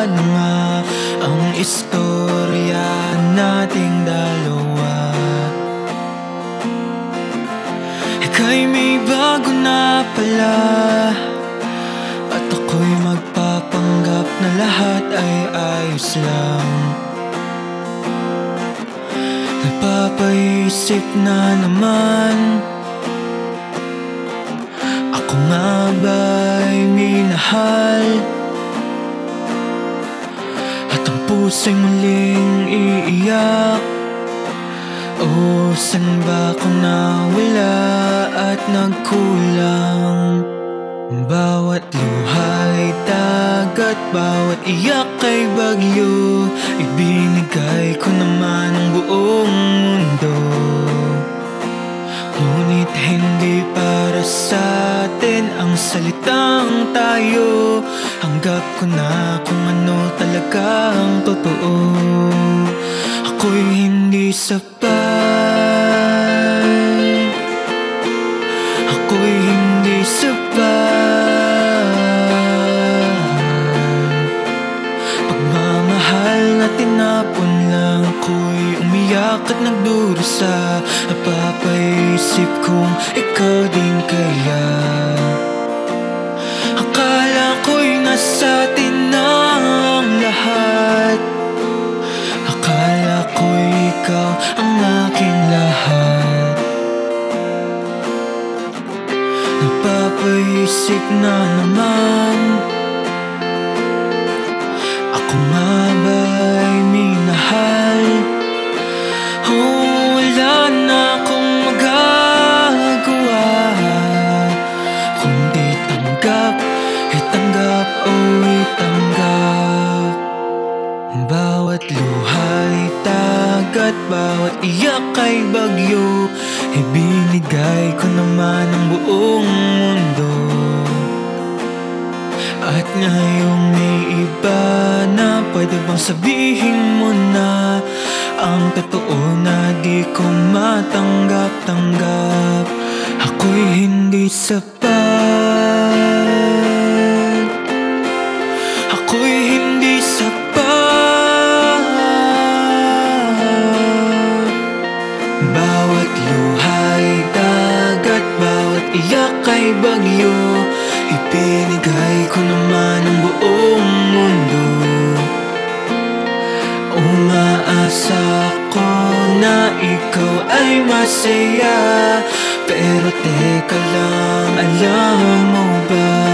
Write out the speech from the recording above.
paano nga ang istorya nating dalawa? Ika'y may bago na pala, at ako'y magpapanggap na lahat ay ayos lang. Napapaisip na naman, ako nga ba'y minahal? At ang puso'y muling iiyak, o saan ba ako nawala at nagkulang? Bawat luha'y dagat, bawat iyak ay bagyo, ibinigay ko naman ang buong mundo. Ngunit hindi para sa atin ang salitang tayo, hanggap ko na kung ano talaga ang totoo. Ako'y hindi sapat, ako'y hindi sapat. Pagmamahal na tinapon lang, ako'y umiyak at nagdurusa. Napapaisip kung ikaw din kaya. Akala ko'y nasa atin na ang lahat, akala ko'y ikaw ang aking lahat. Napapaisip na naman, ako nga ba'y minahal? Oh, wala na akong magagawa, kundi tanggap, itanggap, oh itanggap. Bawat luha'y dagat, bawat iyak ay bagyo, ibinigay ko naman ang buong mundo. At ngayong may iba na, pwede bang sabihin mo na ang totoo na di ko matanggap-tanggap? Ako'y hindi sapat, ako'y hindi sapat. Bawat luha'y dagat, bawat iyak ay bagyo, ibinigay ko naman ang buong mundo. Umaasa ako na ikaw ay masaya, pero teka lang, alam mo ba,